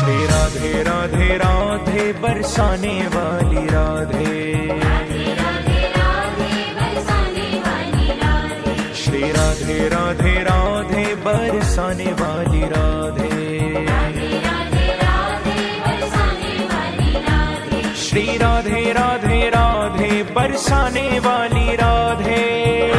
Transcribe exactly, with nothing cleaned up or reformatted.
श्री राधे राधे राधे बरसाने वाली राधे, श्री राधे राधे राधे बरसाने वाली राधे, श्री राधे राधे राधे बरसाने वाली राधे।